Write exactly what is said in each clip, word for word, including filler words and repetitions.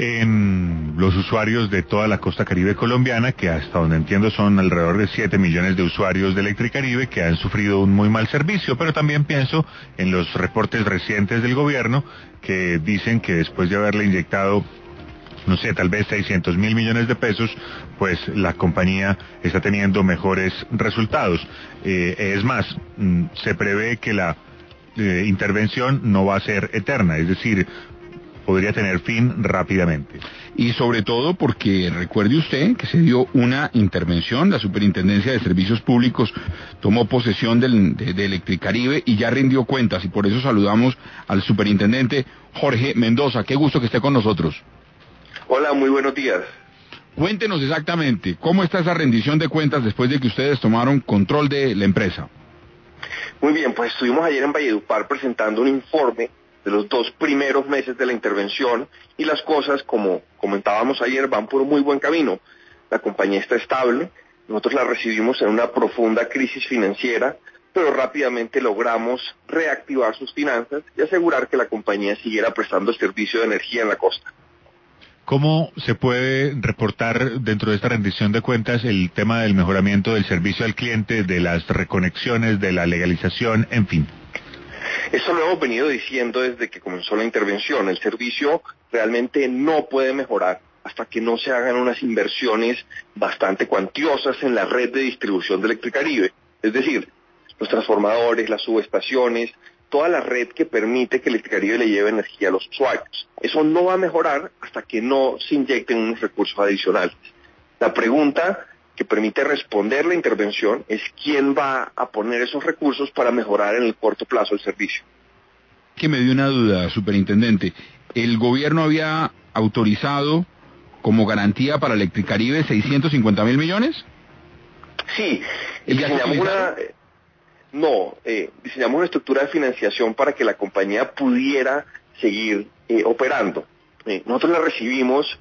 en los usuarios de toda la costa caribe colombiana, que hasta donde entiendo son alrededor de siete millones de usuarios de Electricaribe que han sufrido un muy mal servicio, pero también pienso en los reportes recientes del gobierno que dicen que después de haberle inyectado, no sé, tal vez seiscientos mil millones de pesos, pues la compañía está teniendo mejores resultados. Eh, es más, mm, se prevé que la eh, intervención no va a ser eterna, es decir, podría tener fin rápidamente. Y sobre todo porque recuerde usted que se dio una intervención, la Superintendencia de Servicios Públicos tomó posesión del, de, de Electricaribe y ya rindió cuentas, y por eso saludamos al superintendente Jorge Mendoza. Qué gusto que esté con nosotros. Hola, muy buenos días. Cuéntenos exactamente, ¿cómo está esa rendición de cuentas después de que ustedes tomaron control de la empresa? Muy bien, pues estuvimos ayer en Valledupar presentando un informe de los dos primeros meses de la intervención y las cosas, como comentábamos ayer, van por un muy buen camino. La compañía está estable, nosotros la recibimos en una profunda crisis financiera, pero rápidamente logramos reactivar sus finanzas y asegurar que la compañía siguiera prestando servicio de energía en la costa. ¿Cómo se puede reportar dentro de esta rendición de cuentas el tema del mejoramiento del servicio al cliente, de las reconexiones, de la legalización, en fin? Eso lo hemos venido diciendo desde que comenzó la intervención. El servicio realmente no puede mejorar hasta que no se hagan unas inversiones bastante cuantiosas en la red de distribución de Electricaribe. Es decir, los transformadores, las subestaciones, toda la red que permite que Electricaribe le lleve energía a los usuarios. Eso no va a mejorar hasta que no se inyecten unos recursos adicionales. La pregunta que permite responder la intervención es quién va a poner esos recursos para mejorar en el corto plazo el servicio. Que me dio una duda, superintendente. ¿El gobierno había autorizado como garantía para Electricaribe seiscientos cincuenta mil millones? Sí, diseñamos una... No, eh, diseñamos una estructura de financiación para que la compañía pudiera seguir eh, operando. Eh, nosotros la recibimos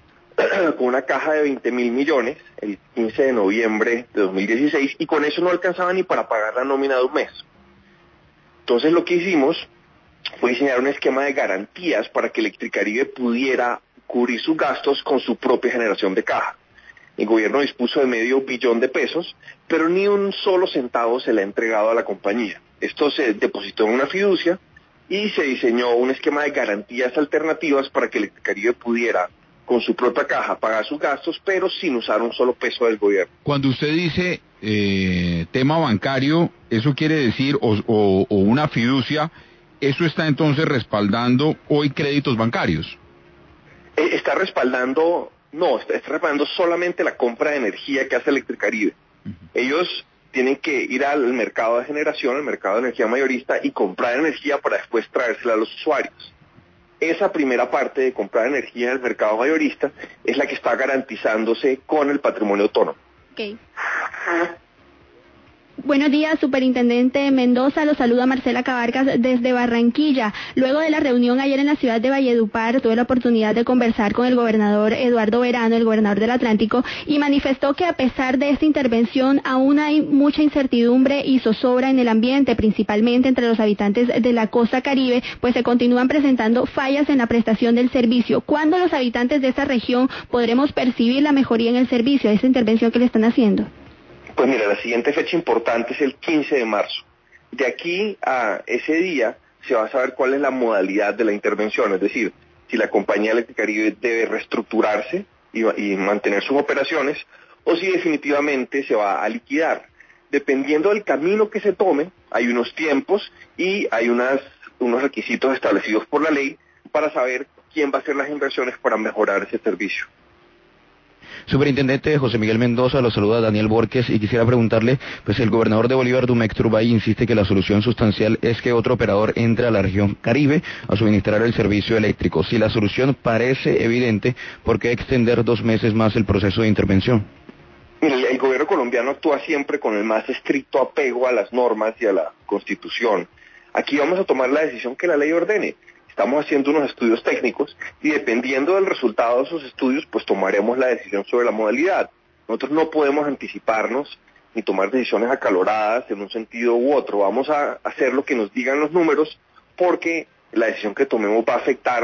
con una caja de veinte mil millones el quince de noviembre de dos mil dieciséis y con eso no alcanzaba ni para pagar la nómina de un mes. Entonces lo que hicimos fue diseñar un esquema de garantías para que Electricaribe pudiera cubrir sus gastos con su propia generación de caja. El gobierno dispuso de medio billón de pesos, pero ni un solo centavo se le ha entregado a la compañía. Esto se depositó en una fiducia y se diseñó un esquema de garantías alternativas para que Electricaribe pudiera, con su propia caja, pagar sus gastos, pero sin usar un solo peso del gobierno. Cuando usted dice eh, tema bancario, eso quiere decir, o, o, o una fiducia, ¿eso está entonces respaldando hoy créditos bancarios? Eh, está respaldando... No, está, está respaldando solamente la compra de energía que hace Electricaribe. Uh-huh. Ellos tienen que ir al mercado de generación, al mercado de energía mayorista, y comprar energía para después traérsela a los usuarios. Esa primera parte de comprar energía en el mercado mayorista es la que está garantizándose con el patrimonio autónomo. Okay. Buenos días, superintendente Mendoza, lo saluda Marcela Cabarcas desde Barranquilla. Luego de la reunión ayer en la ciudad de Valledupar, tuve la oportunidad de conversar con el gobernador Eduardo Verano, el gobernador del Atlántico, y manifestó que a pesar de esta intervención aún hay mucha incertidumbre y zozobra en el ambiente, principalmente entre los habitantes de la costa caribe, pues se continúan presentando fallas en la prestación del servicio. ¿Cuándo los habitantes de esta región podremos percibir la mejoría en el servicio, esa intervención que le están haciendo? Pues mira, la siguiente fecha importante es el quince de marzo. De aquí a ese día se va a saber cuál es la modalidad de la intervención, es decir, si la compañía Electricaribe debe reestructurarse y, y mantener sus operaciones, o si definitivamente se va a liquidar. Dependiendo del camino que se tome, hay unos tiempos y hay unas, unos requisitos establecidos por la ley para saber quién va a hacer las inversiones para mejorar ese servicio. Superintendente José Miguel Mendoza, lo saluda Daniel Borges y quisiera preguntarle, pues el gobernador de Bolívar, Dumec Turbay, insiste que la solución sustancial es que otro operador entre a la región Caribe a suministrar el servicio eléctrico. Si la solución parece evidente, ¿por qué extender dos meses más el proceso de intervención? Mire, el gobierno colombiano actúa siempre con el más estricto apego a las normas y a la Constitución. Aquí vamos a tomar la decisión que la ley ordene. Estamos haciendo unos estudios técnicos y dependiendo del resultado de esos estudios, pues tomaremos la decisión sobre la modalidad. Nosotros no podemos anticiparnos ni tomar decisiones acaloradas en un sentido u otro. Vamos a hacer lo que nos digan los números porque la decisión que tomemos va a afectar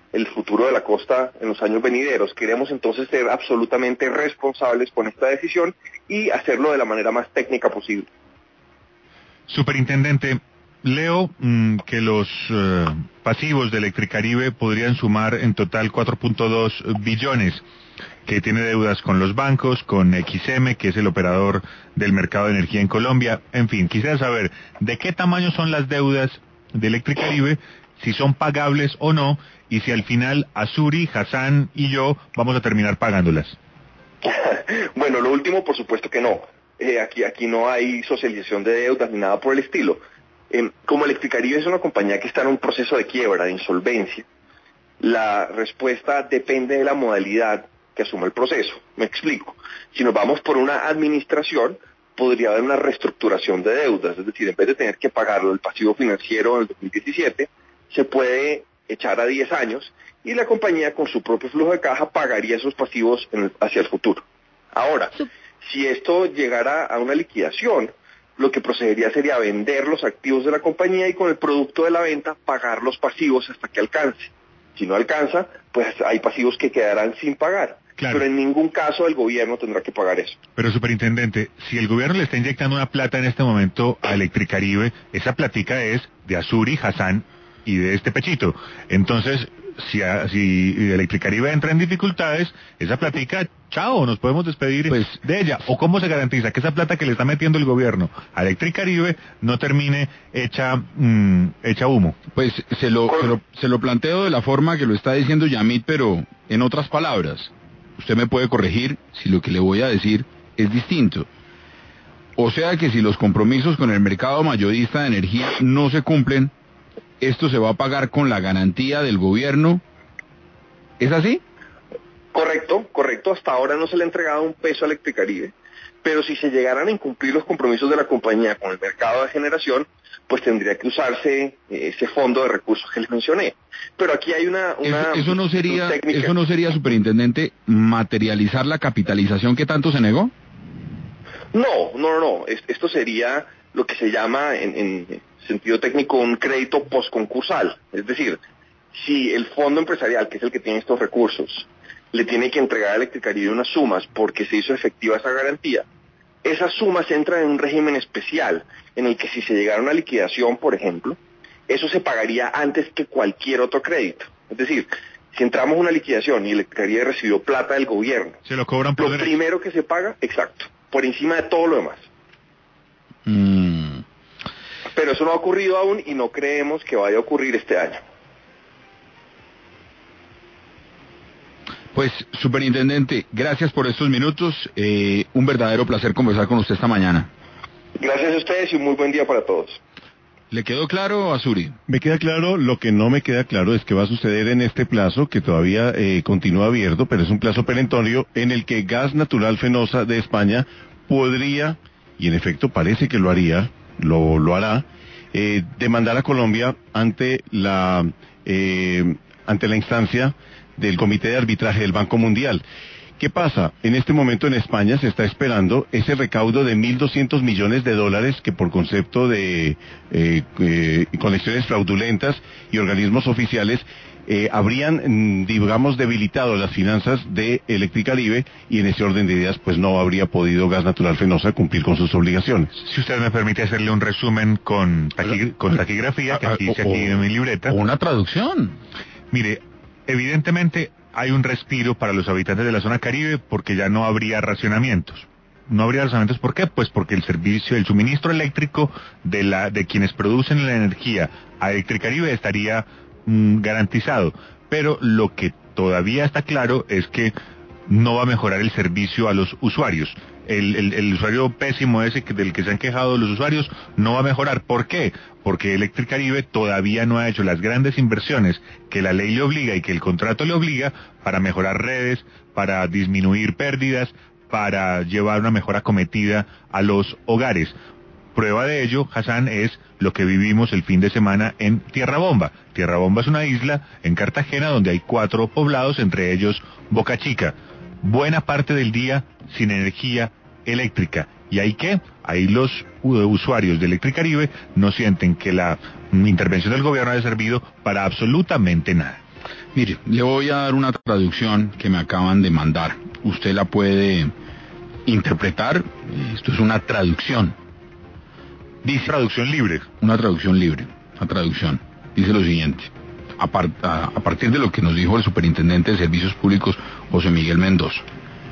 el futuro de la costa en los años venideros. Queremos entonces ser absolutamente responsables con esta decisión y hacerlo de la manera más técnica posible. Superintendente, leo mmm, que los uh, pasivos de Electricaribe podrían sumar en total cuatro punto dos billones, que tiene deudas con los bancos, con X M, que es el operador del mercado de energía en Colombia. En fin, quisiera saber de qué tamaño son las deudas de Electricaribe, si son pagables o no, y si al final Azuri, Hassan y yo vamos a terminar pagándolas. Bueno, lo último, por supuesto que no. Eh, aquí, aquí no hay socialización de deudas ni nada por el estilo. Eh, como Electricaribe es una compañía que está en un proceso de quiebra, de insolvencia, la respuesta depende de la modalidad que asuma el proceso. Me explico. Si nos vamos por una administración, podría haber una reestructuración de deudas, es decir, en vez de tener que pagarlo el pasivo financiero en el dos mil diecisiete, se puede echar a diez años y la compañía con su propio flujo de caja pagaría esos pasivos en el, hacia el futuro. Ahora, si esto llegara a una liquidación, lo que procedería sería vender los activos de la compañía y con el producto de la venta pagar los pasivos hasta que alcance. Si no alcanza, pues hay pasivos que quedarán sin pagar. Claro. Pero en ningún caso el gobierno tendrá que pagar eso. Pero, superintendente, si el gobierno le está inyectando una plata en este momento a Electricaribe, esa platica es de Azuri, Hassan y de este pechito. Entonces, si, a, si Electricaribe entra en dificultades, esa platica, chao, nos podemos despedir pues, de ella. ¿O cómo se garantiza que esa plata que le está metiendo el gobierno a Electricaribe no termine hecha mmm, hecha humo? Pues se lo, se lo se lo planteo de la forma que lo está diciendo Yamit, pero en otras palabras. Usted me puede corregir si lo que le voy a decir es distinto. O sea que si los compromisos con el mercado mayorista de energía no se cumplen, esto se va a pagar con la garantía del gobierno. ¿Es así? Correcto, correcto. Hasta ahora no se le ha entregado un peso a Electricaribe, pero si se llegaran a incumplir los compromisos de la compañía con el mercado de generación, pues tendría que usarse ese fondo de recursos que les mencioné. Pero aquí hay una, una eso, eso no sería, técnica. Eso no sería, superintendente, materializar la capitalización que tanto se negó. No, no, no. Esto sería lo que se llama en, en sentido técnico un crédito postconcursal. Es decir, si el fondo empresarial, que es el que tiene estos recursos, le tiene que entregar a Electricaribe unas sumas porque se hizo efectiva esa garantía, esas sumas entran en un régimen especial en el que si se llegara a una liquidación, por ejemplo, eso se pagaría antes que cualquier otro crédito. Es decir, si entramos a una liquidación y Electricaribe recibió plata del gobierno, se lo cobran por lo derecho. Primero que se paga, exacto, por encima de todo lo demás. Mm. Pero eso no ha ocurrido aún y no creemos que vaya a ocurrir este año. Pues, superintendente, gracias por estos minutos. Eh, un verdadero placer conversar con usted esta mañana. Gracias a ustedes y un muy buen día para todos. ¿Le quedó claro, Azuri? Me queda claro. Lo que no me queda claro es qué va a suceder en este plazo, que todavía eh, continúa abierto, pero es un plazo perentorio, en el que Gas Natural Fenosa de España podría, y en efecto parece que lo haría, lo, lo hará, eh, demandar a Colombia ante la, eh, ante la instancia del Comité de Arbitraje del Banco Mundial. ¿Qué pasa? En este momento en España se está esperando ese recaudo de mil doscientos millones de dólares que por concepto de eh, eh, conexiones fraudulentas y organismos oficiales eh, habrían, digamos, debilitado las finanzas de Electricaribe y en ese orden de ideas pues no habría podido Gas Natural Fenosa cumplir con sus obligaciones. Si usted me permite hacerle un resumen con, taqui, con taquigrafía, que aquí dice aquí en mi libreta. O una traducción. Mire, evidentemente hay un respiro para los habitantes de la zona Caribe porque ya no habría racionamientos. No habría racionamientos, ¿por qué? Pues porque el servicio, el suministro eléctrico de la de quienes producen la energía a Electricaribe estaría mmm, garantizado. Pero lo que todavía está claro es que no va a mejorar el servicio a los usuarios. El, el, el usuario pésimo ese que, del que se han quejado los usuarios no va a mejorar. ¿Por qué? Porque Electricaribe todavía no ha hecho las grandes inversiones que la ley le obliga y que el contrato le obliga para mejorar redes, para disminuir pérdidas, para llevar una mejor acometida a los hogares. Prueba de ello, Hassan, es lo que vivimos el fin de semana en Tierra Bomba. Tierra Bomba es una isla en Cartagena donde hay cuatro poblados, entre ellos Boca Chica. Buena parte del día sin energía eléctrica. ¿Y ahí qué? Ahí los usuarios de Electricaribe no sienten que la intervención del gobierno haya servido para absolutamente nada. Mire, le voy a dar una traducción que me acaban de mandar. Usted la puede interpretar. Esto es una traducción. Dice, traducción libre. Una traducción libre. Una traducción. Dice lo siguiente. A, par, a, a partir de lo que nos dijo el superintendente de Servicios Públicos, José Miguel Mendoza.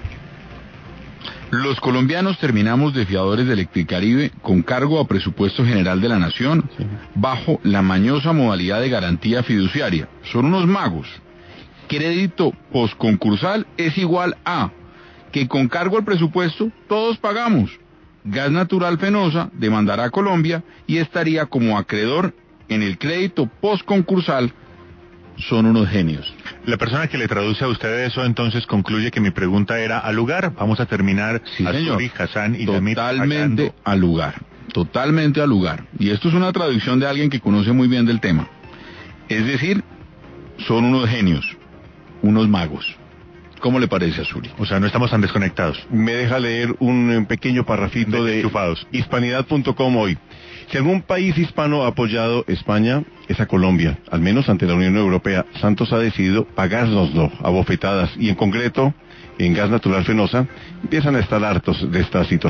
Los colombianos terminamos de fiadores de Electricaribe con cargo a presupuesto general de la Nación, sí, bajo la mañosa modalidad de garantía fiduciaria. Son unos magos. Crédito postconcursal es igual a que con cargo al presupuesto todos pagamos. Gas Natural Fenosa demandará a Colombia y estaría como acreedor en el crédito postconcursal. Son unos genios. La persona que le traduce a usted eso entonces concluye que mi pregunta era al lugar. Vamos a terminar sí, a señor. Zuri, Hassan y Totalmente al lugar. Totalmente al lugar. Y esto es una traducción de alguien que conoce muy bien del tema. Es decir, son unos genios, unos magos. ¿Cómo le parece, Azuri? O sea, no estamos tan desconectados. Me deja leer un pequeño parrafito de, de hispanidad punto com hoy. Si algún país hispano ha apoyado España, es a Colombia, al menos ante la Unión Europea. Santos ha decidido pagárnoslo a bofetadas y en concreto, en Gas Natural Fenosa, empiezan a estar hartos de esta situación.